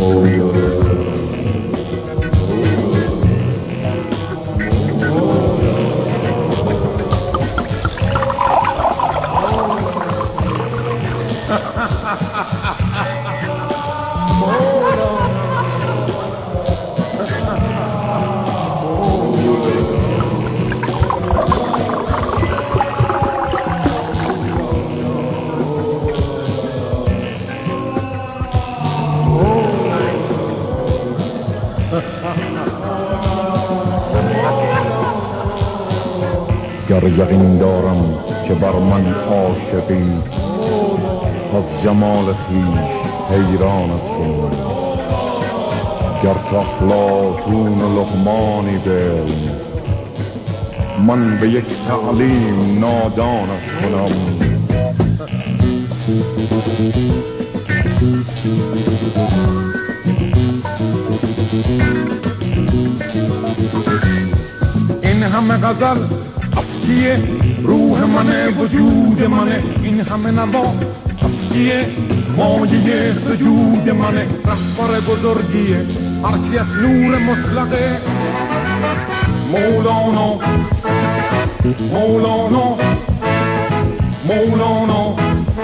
گر یقین دارم که بر من عاشقی، از جمال خویش حیرانت کنم. گر تو افلاطون و لقمانی بین، من به یک تعلیم نادانت کنم. این همه غزل از کیه؟ روح منه، وجود منه. این همه نوا از کیه؟ مایه سجود منه. رهبر بزرگیه هر کی از نور مطلقه. مولانا مولانا مولانا.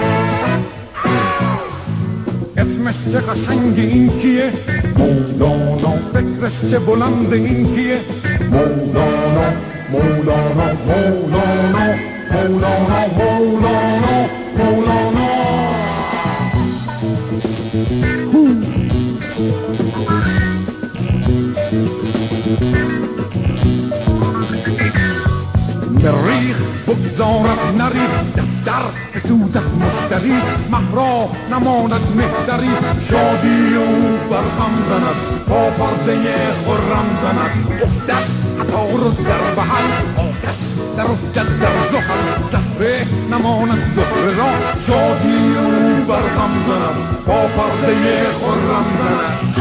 اسمش چه قشنگ این کیه؟ مولانا. فکرش چه بلند این کیه؟ مولانا مولانا مولانا مولانا مولانا مولانا. مریخ بگذارد نری دفتر به سودت مشتری. مهرا نماند مهتری شادی او برهم زند. با پرده خرم زند افتد عطار در بحر. آتش در افتد در زحل زهره نماند زهره را. شادی او برهم زند با پرده خرم زند.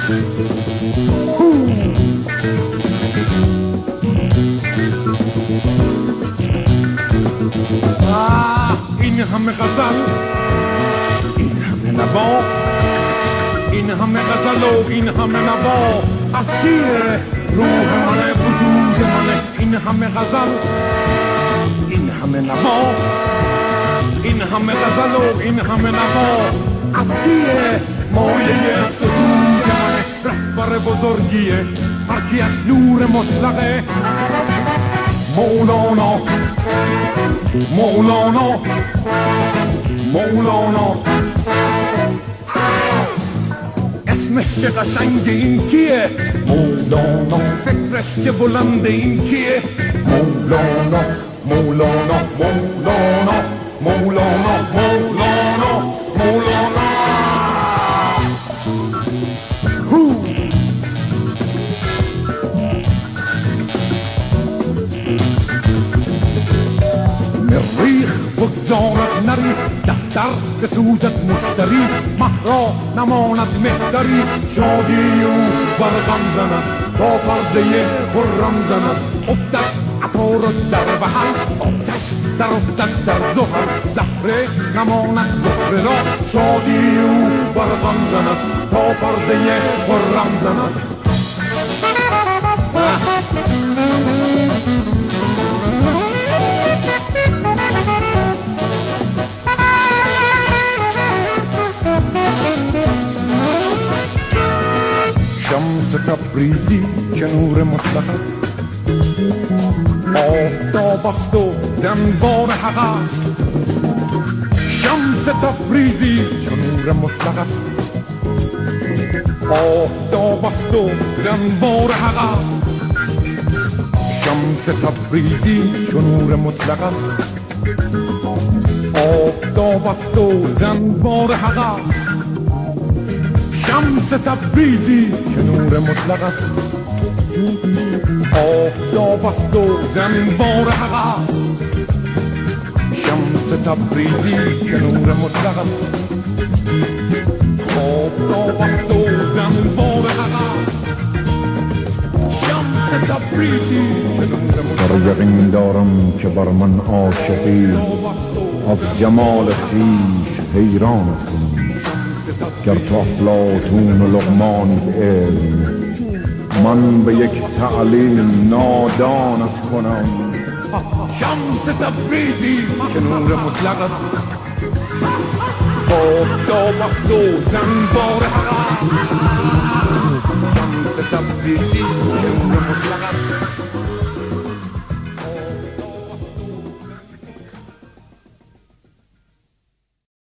این همه غزل، این همه نوا، این همه غزل و این همه نوا از کیه؟ روح منه، وجود منه. این همه غزل، این همه نوا، این همه غزل و این همه نوا از کیه؟ مایه سجود منه. رهبر بزرگیه هر کی از نور مطلقه. مولانا مولانا مولانا. اسمش چه قشنگ این کیه؟ مولانا. فکرش چه بلند این کیه؟ مولانا مولانا مولانا مولانا مولانا مولانا. مریخ بگذارد نری دفتر به سودت مشتری. مهرا نماند مهتری شادی او برغم زند. با پرده خرم زند افتد عطار در بحر. آتش در افتد در زحل زهره نماند زهره را. شادی او برغم زند با پرده خرم زند. شمس تبریزی که نور مطلق است. آفتاب است و زنبار حق است. شمس تبریزی که نور مطلق است. آفتاب است و زنبار حق است. شمس تبریزی که نور مطلق است. آفتاب است و زنبار حق است. شمس تبریزی که نور مطلق است. آفتاب است و زنبار حق است. شمس تبریزی که نور مطلق است. آفتاب است و زنبار حق است. شمس تبریزی که نور مطلق است. گر یقین دارم که بر من عاشقی، از جمال خویش حیرانت کنم. گر تو افلاطون و لقمانی علم من به یک تعلیم نادانت کنم. شمس تبریزی که نور مطلق است، آفتاب است و زنبار حق. شمس تبریزی که نور مطلق